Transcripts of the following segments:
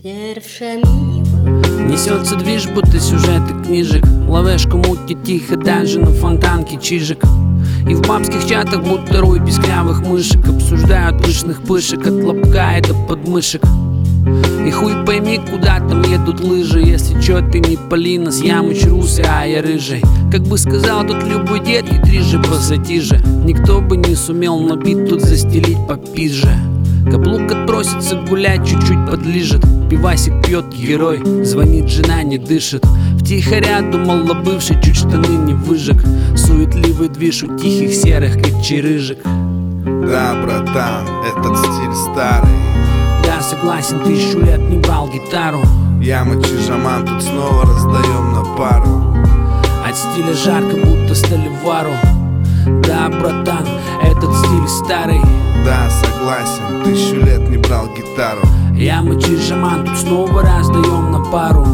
Несется движ, будто сюжеты книжек. Ловешка мутит тихо, даже на фонтанке чижик. И в бабских чатах будто рой писклявых мышек обсуждают пышных пышек от лобка и до подмышек. И хуй пойми, куда там едут лыжи. Если чё, ты не Полина, с Ямыч русый, а я рыжий. Как бы сказал тут любой дед, и трижды пассатижи. Никто бы не сумел на бит тут застелить попизже. Каблук отпросится гулять, чуть-чуть подлижет. Пивасик пьет герой, звонит жена, не дышит. Втихаря думал о бывшей, чуть штаны не выжег. Суетливый движ у тихих серых кричи рыжик. Да, братан, этот стиль старый. Да, согласен, 1000 лет не брал гитару. Ямыч и Жаман тут снова раздаем на пару. От стиля жарко, будто Столивару. Да, братан, этот стиль старый. Да, согласен, 1000 лет не брал гитару. Ямыч и Жаман тут снова раздаем на пару.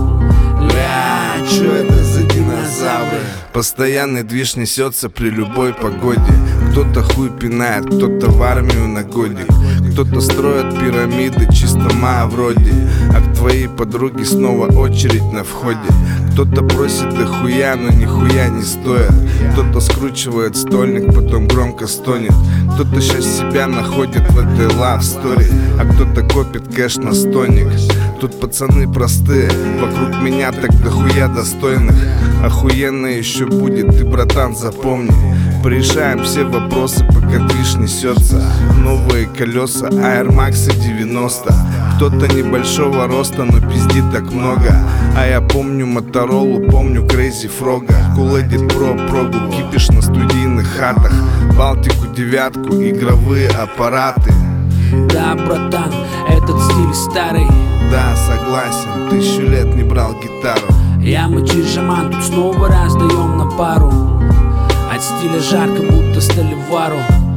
Ля, чё это за динозавры? Постоянный движ несется при любой погоде. Кто-то хуй пинает, кто-то в армию на годик. Кто-то строит пирамиды, чисто вроде. А к твоей подруге снова очередь на входе. Кто-то просит дохуя, но нихуя не стоит. Кто-то скручивает стольник, потом громко стонет. Кто-то сейчас себя находит в этой love story, а кто-то копит кэш на стоник. Тут пацаны простые, вокруг меня так дохуя достойных. Охуенно еще будет, ты, братан, запомни. Порешаем все вопросы, пока движ несется. Новые колеса, Air Max 90. Кто-то небольшого роста, но пиздит так много. А я помню Моторолу, помню Crazy Frog'а. Cool Edit Pro, прогу, кипиш на студийных хатах. Балтику 9, игровые аппараты. Да, братан, этот стиль старый. Да, согласен, 1000 лет не брал гитару. Ямыч и Жаман тут снова раздаем на пару. От стиля жарко, будто Столивару.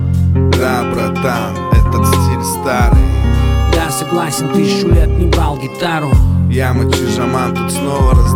Да, братан, этот стиль старый. Да, согласен, 1000 лет не брал гитару. Ямыч и Жаман тут снова раздаем.